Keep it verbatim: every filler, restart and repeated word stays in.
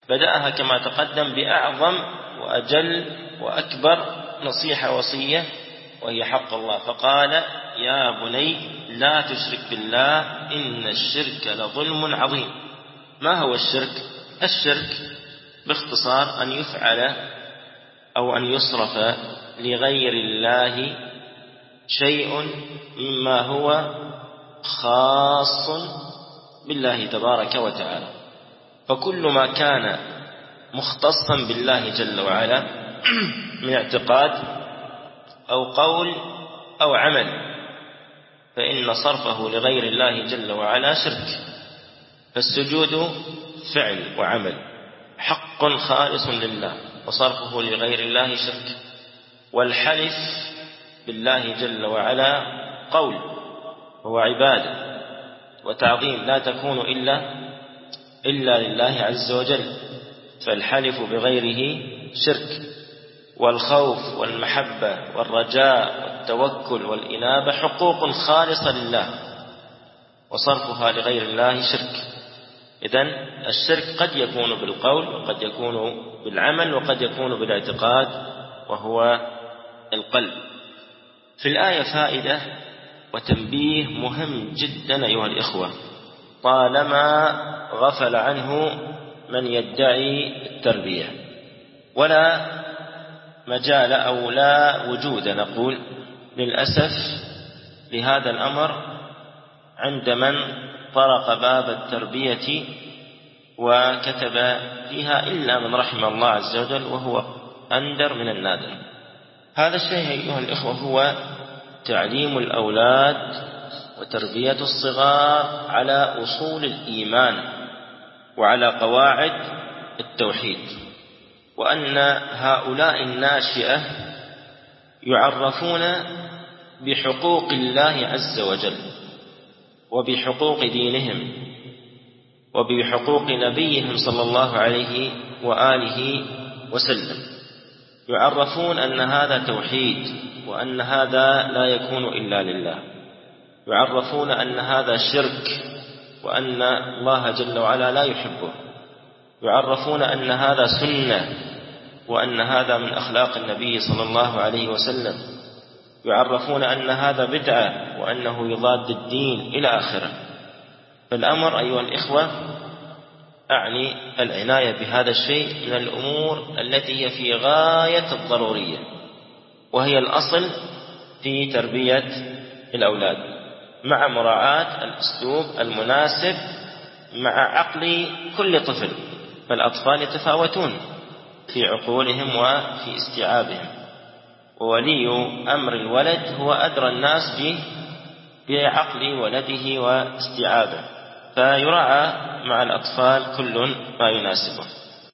بدأها كما تقدم بأعظم وأجل وأكبر نصيحة وصية، وهي حق الله، فقال: يا بني لا تشرك بالله إن الشرك لظلم عظيم. ما هو الشرك؟ الشرك باختصار أن يفعل أو أن يصرف لغير الله شيء مما هو خاص بالله تبارك وتعالى. فكل ما كان مختصا بالله جل وعلا من اعتقاد أو قول أو عمل، فإن صرفه لغير الله جل وعلا شرك. فالسجود فعل وعمل حق خالص لله، وصرفه لغير الله شرك. والحلف بالله جل وعلا قول، هو عبادة وتعظيم لا تكون إلا إلا لله عز وجل، فالحلف بغيره شرك. والخوف والمحبة والرجاء والتوكل والإنابة حقوق خالصة لله، وصرفها لغير الله شرك. إذن الشرك قد يكون بالقول، وقد يكون بالعمل، وقد يكون بالاعتقاد وهو القلب. في الآية فائدة وتنبيه مهم جدا أيها الإخوة، طالما غفل عنه من يدعي التربية، ولا مجال أو لا وجود نقول للأسف لهذا الأمر عند من طرق باب التربية وكتب فيها إلا من رحم الله عز وجل، وهو أندر من النادر. هذا الشيء أيها الإخوة هو تعليم الأولاد وتربية الصغار على أصول الإيمان وعلى قواعد التوحيد، وأن هؤلاء الناشئة يعرفون بحقوق الله عز وجل، وبحقوق دينهم، وبحقوق نبيهم صلى الله عليه وآله وسلم. يعرفون أن هذا توحيد، وأن هذا لا يكون إلا لله. يعرفون أن هذا شرك، وأن الله جل وعلا لا يحبه. يعرفون أن هذا سنة، وأن هذا من أخلاق النبي صلى الله عليه وسلم. يعرفون أن هذا بدعة، وأنه يضاد الدين إلى آخره. فالأمر أيها الإخوة أعني العناية بهذا الشيء من الأمور التي هي في غاية الضرورية، وهي الأصل في تربية الأولاد، مع مراعاة الأسلوب المناسب مع عقل كل طفل. فالأطفال يتفاوتون في عقولهم وفي استيعابهم، وولي أمر الولد هو أدرى الناس بعقل ولده واستيعابه، فيراعى مع الأطفال كل ما يناسبه.